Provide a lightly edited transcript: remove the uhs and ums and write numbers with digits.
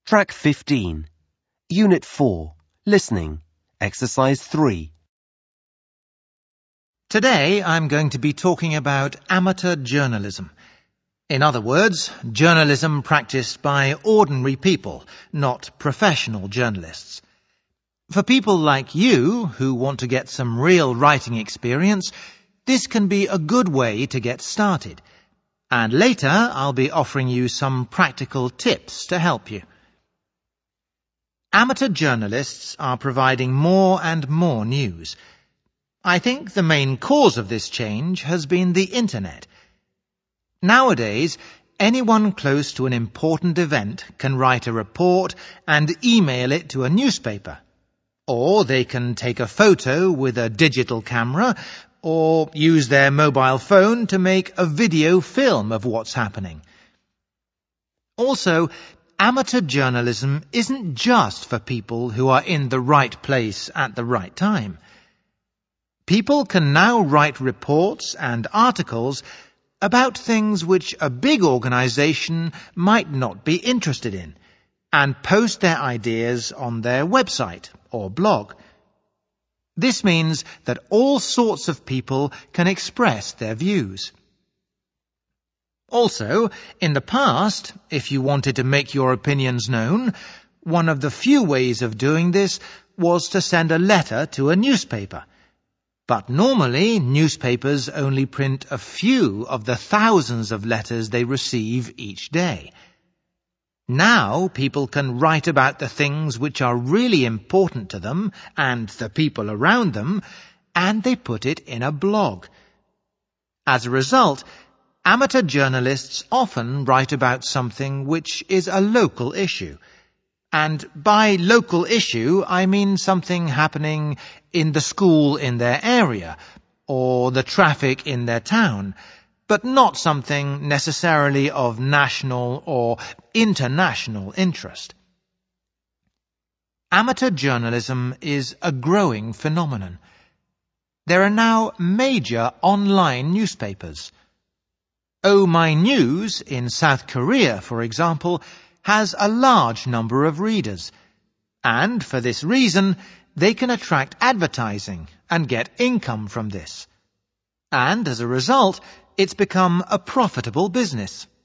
Track 15. Unit 4. Listening. Exercise 3. Today I'm going to be talking about amateur journalism. In other words, journalism practiced by ordinary people, not professional journalists. For people like you who want to get some real writing experience, this can be a good way to get started. And later I'll be offering you some practical tips to help you. Amateur journalists are providing more and more news. I think the main cause of this change has been the internet. Nowadays, anyone close to an important event can write a report and email it to a newspaper. Or they can take a photo with a digital camera or use their mobile phone to make a video film of what's happening. Also, amateur journalism isn't just for people who are in the right place at the right time. People can now write reports and articles about things which a big organization might not be interested in, and post their ideas on their website or blog. This means that all sorts of people can express their views. Also, in the past, if you wanted to make your opinions known, one of the few ways of doing this was to send a letter to a newspaper. But normally, newspapers only print a few of the thousands of letters they receive each day. Now, people can write about the things which are really important to them and the people around them, and they put it in a blog. As a result, amateur journalists often write about something which is a local issue. And by local issue, I mean something happening in the school in their area or the traffic in their town, but not something necessarily of national or international interest. Amateur journalism is a growing phenomenon. There are now major online newspapers. Oh My News in South Korea, for example, has a large number of readers, and for this reason they can attract advertising and get income from this. And as a result, it's become a profitable business.